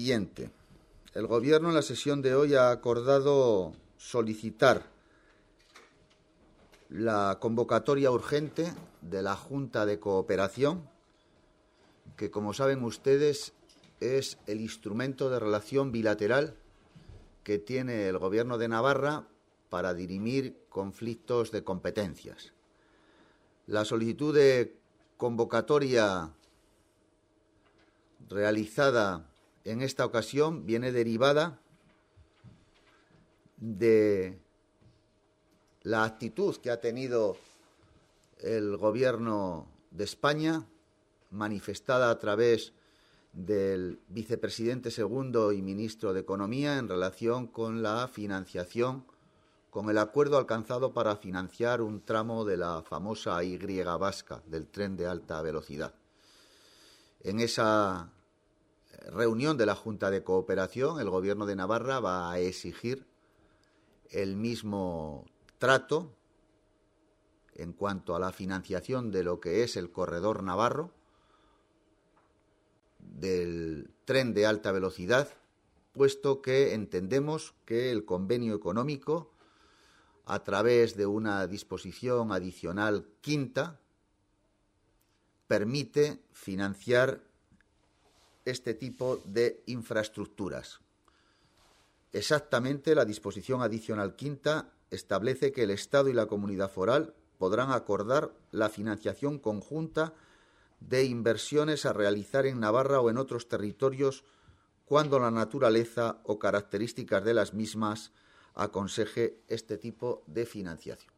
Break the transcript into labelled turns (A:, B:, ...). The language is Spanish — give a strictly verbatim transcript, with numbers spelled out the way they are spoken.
A: siguiente. El Gobierno en la sesión de hoy ha acordado solicitar la convocatoria urgente de la Junta de Cooperación, que, como saben ustedes, es el instrumento de relación bilateral que tiene el Gobierno de Navarra para dirimir conflictos de competencias. La solicitud de convocatoria realizada en esta ocasión viene derivada de la actitud que ha tenido el Gobierno de España, manifestada a través del vicepresidente segundo y ministro de Economía en relación con la financiación, con el acuerdo alcanzado para financiar un tramo de la famosa Y vasca, del tren de alta velocidad. En esa reunión de la Junta de Cooperación, el Gobierno de Navarra va a exigir el mismo trato en cuanto a la financiación de lo que es el corredor navarro, del tren de alta velocidad, puesto que entendemos que el convenio económico, a través de una disposición adicional quinta, permite financiar este tipo de infraestructuras. Exactamente, la disposición adicional quinta establece que el Estado y la Comunidad Foral podrán acordar la financiación conjunta de inversiones a realizar en Navarra o en otros territorios cuando la naturaleza o características de las mismas aconseje este tipo de financiación.